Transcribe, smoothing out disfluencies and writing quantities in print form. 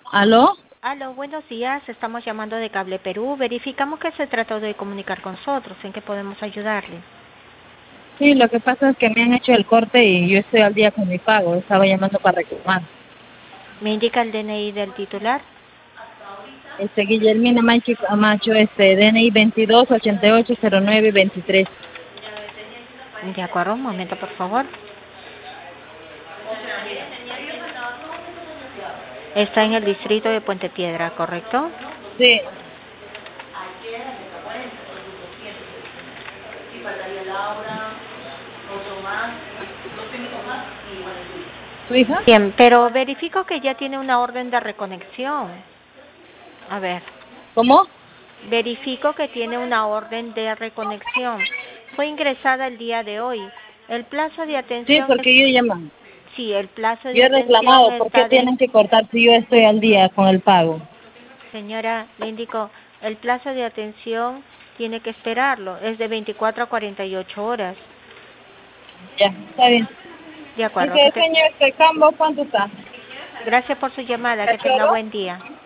¿Aló? Aló, buenos días. Estamos llamando de Cable Perú. Verificamos que se trató de comunicar con nosotros. ¿En qué podemos ayudarle? Sí, lo que pasa es que me han hecho el corte y yo estoy al día con mi pago. Estaba llamando para reclamar. ¿Me indica el DNI del titular? Guillermina Macho Camacho, DNI 22880923. De acuerdo, un momento, por favor. Está en el distrito de Puente Piedra, ¿correcto? Sí. ¿Tu hija? Bien, pero verifico que ya tiene una orden de reconexión. A ver, ¿Cómo? verifico que tiene una orden de reconexión. Fue ingresada el día de hoy. El plazo de Sí, atención es... porque yo he llamado. Sí, el plazo de Yo he atención reclamado. ¿Por qué está de... tienen que cortar si yo estoy al día con el pago? Señora, le indico, el plazo de atención tiene que esperarlo. Es de 24 a 48 horas. Ya, está bien. De acuerdo. Dice, señor, este cambo, ¿cuánto está? Gracias por su llamada. Que tenga ¿Cachorro? buen día.